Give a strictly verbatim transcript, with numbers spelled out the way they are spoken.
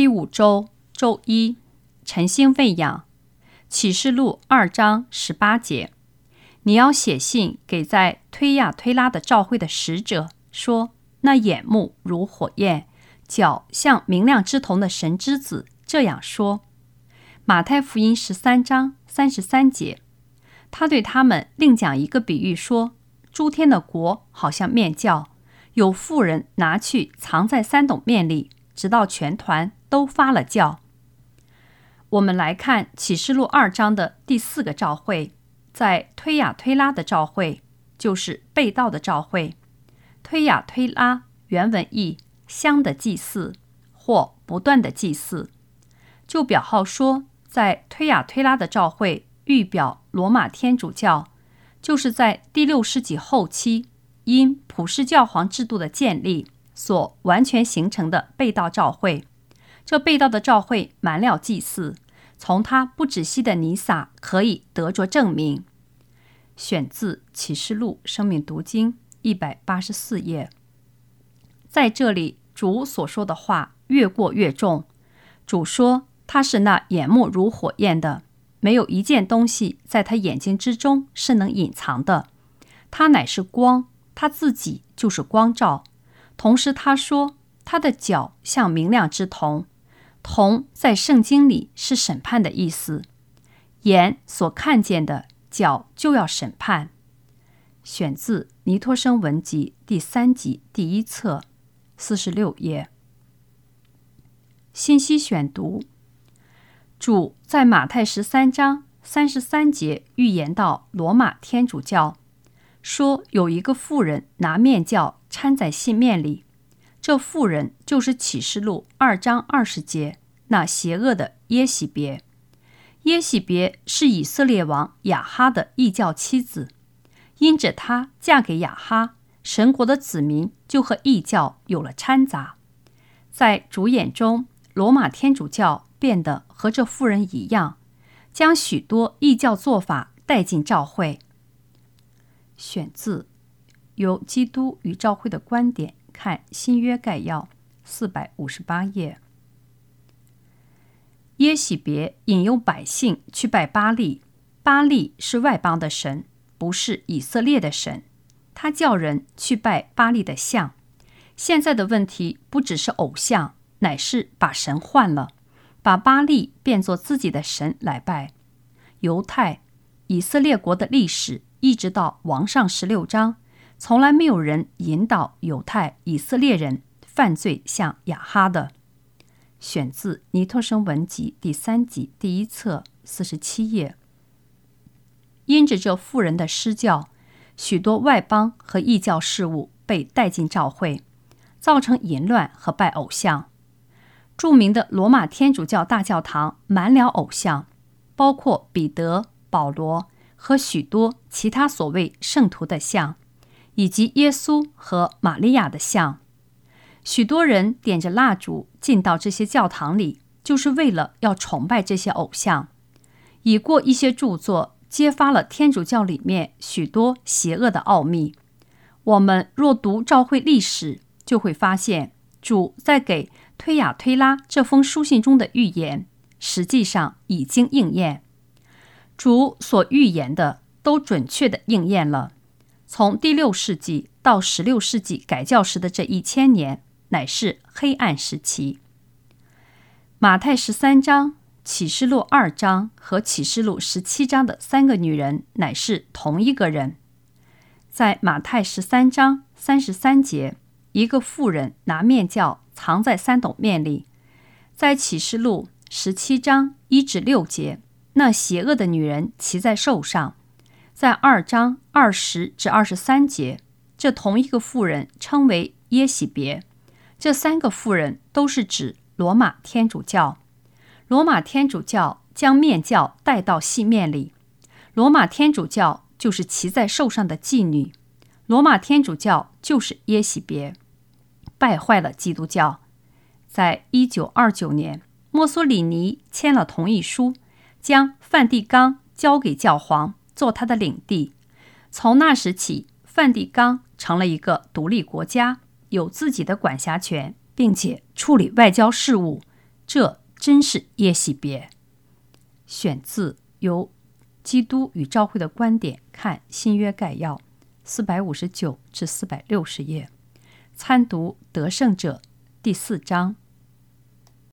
第五周周一，晨星喂养。启示录二章十八节，你要写信给在推亚推拉的教会的使者，说那眼目如火焰，脚像明亮之瞳的神之子这样说。马太福音十三章三十三节，他对他们另讲一个比喻说，诸天的国好像面酵，有妇人拿去藏在三斗面里，直到全团都发了酵。我们来看启示录二章的第四个召会，在推亚推拉的召会，就是被盗的召会。推亚推拉原文意香的祭祀或不断的祭祀。就表号说，在推亚推拉的召会预表罗马天主教，就是在第六世纪后期因普世教皇制度的建立所完全形成的被盗召会。这被盗的召会瞒了祭祀，从他不止息的弥撒可以得着证明。选自启示录生命读经一百八十四页。在这里，主所说的话越过越重。主说他是那眼目如火焰的，没有一件东西在他眼睛之中是能隐藏的。他乃是光，他自己就是光照。同时他说他的脚像明亮之瞳。瞳在圣经里是审判的意思，眼所看见的，脚就要审判。选自尼托生文集第三集第一册四十六页。信息选读，主在马太十三章三十三节预言到罗马天主教，说有一个妇人拿面酵掺在细面里，这妇人就是启示录二章二十节那邪恶的耶洗别。耶洗别是以色列王亚哈的异教妻子，因着她嫁给亚哈，神国的子民就和异教有了掺杂。在主眼中，罗马天主教变得和这妇人一样，将许多异教做法带进教会。选自由基督与教会的观点看新约概要四百五十八页。耶洗别引诱百姓去拜巴力，巴力是外邦的神，不是以色列的神。他叫人去拜巴力的像。现在的问题不只是偶像，乃是把神换了，把巴力变作自己的神来拜。犹太、以色列国的历史一直到王上十六章，从来没有人引导犹太、以色列人犯罪像亚哈的。选自尼托生文集第三集第一册四十七页。因着这妇人的施教，许多外邦和异教事物被带进教会，造成淫乱和拜偶像。著名的罗马天主教大教堂满了偶像，包括彼得、保罗和许多其他所谓圣徒的像，以及耶稣和玛利亚的像。许多人点着蜡烛进到这些教堂里，就是为了要崇拜这些偶像。已过一些著作揭发了天主教里面许多邪恶的奥秘。我们若读教会历史，就会发现主在给推亚推拉这封书信中的预言实际上已经应验。主所预言的都准确地应验了。从第六世纪到十六世纪改教时的这一千年，乃是黑暗时期。马太十三章、启示录二章和启示录十七章的三个女人乃是同一个人。在马太十三章三十三节，一个妇人拿面酵藏在三斗面里。在启示录十七章一至六节，那邪恶的女人骑在兽上。在二章二十至二十三节，这同一个妇人称为耶洗别。这三个妇人都是指罗马天主教。罗马天主教将面酵带到细面里。罗马天主教就是骑在兽上的妓女。罗马天主教就是耶洗别，败坏了基督教。在一九二九年，墨索里尼签了同意书，将梵蒂冈交给教皇做他的领地。从那时起，梵蒂冈成了一个独立国家，有自己的管辖权，并且处理外交事务， 这真是耶洗别。选自由基督与教会的观点看新约概要四百五十九至四百六十页，参读得胜者第四章。